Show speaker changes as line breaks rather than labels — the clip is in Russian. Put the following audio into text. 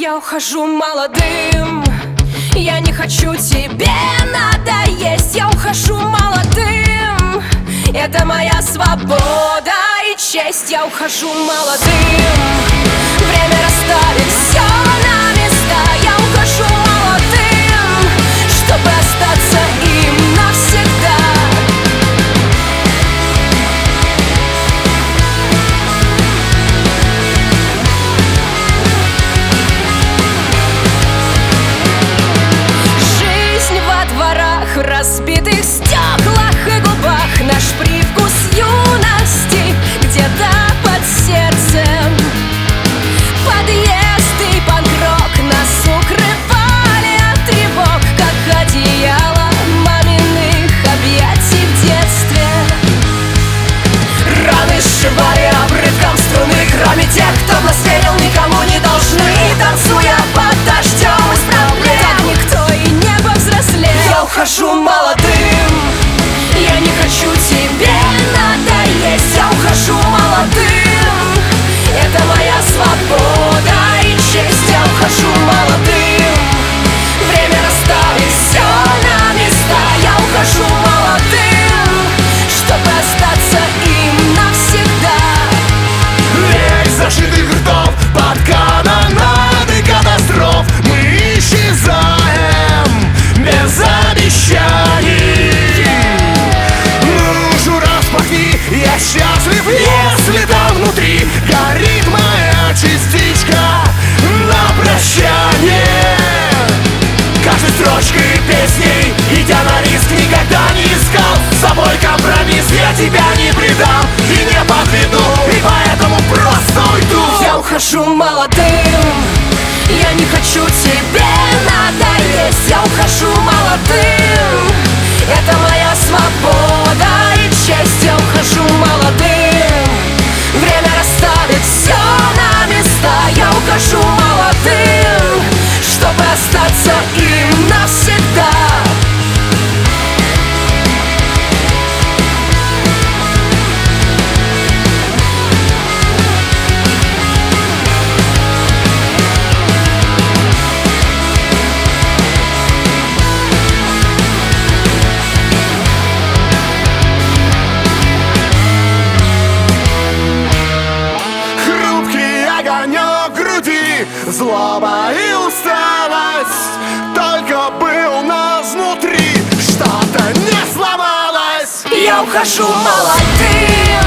Я ухожу молодым, я не хочу тебе надоесть. Я ухожу молодым, это моя свобода и честь. Я ухожу молодым, время расставит все на места. Я ухожу молодым, чтобы остаться им навсегда. В разбитых стеклах и губах наш привкус юности где-то под сердцем. Подъезд и панк-рок нас укрывали от тревог, как одеяло маминых объятий в детстве. Раны сшивали обрывком струны, кроме тех, кто в нас верил, никому не должны. Танцуя под дождем из проблем, так никто и не повзрослел. Я ухожу молодым, я не хочу тебе надоесть. Я ухожу молодым, это моя свобода и честь. Я ухожу молодым, время расставит все на места. Я ухожу молодым, чтобы остаться им навсегда.
Век зашитых ртов под канонады катастроф мы исчезаем без обещаний. Ну же распахни, я счастлив, если там внутри горит моя частичка на прощание. Каждой строчкой песней, идя на риск, никогда не искал с собой компромисс. Я тебя не предам и не подведу, и поэтому просто уйду.
Я ухожу молодым, я не хочу тебе надоесть. Я ухожу молодым, это моя свобода и честь. Я ухожу молодым, время расставит все на места. Я ухожу молодым, чтобы остаться им навсегда.
Злоба и усталость, только был нас внутри, что-то не сломалось.
Я ухожу молодым,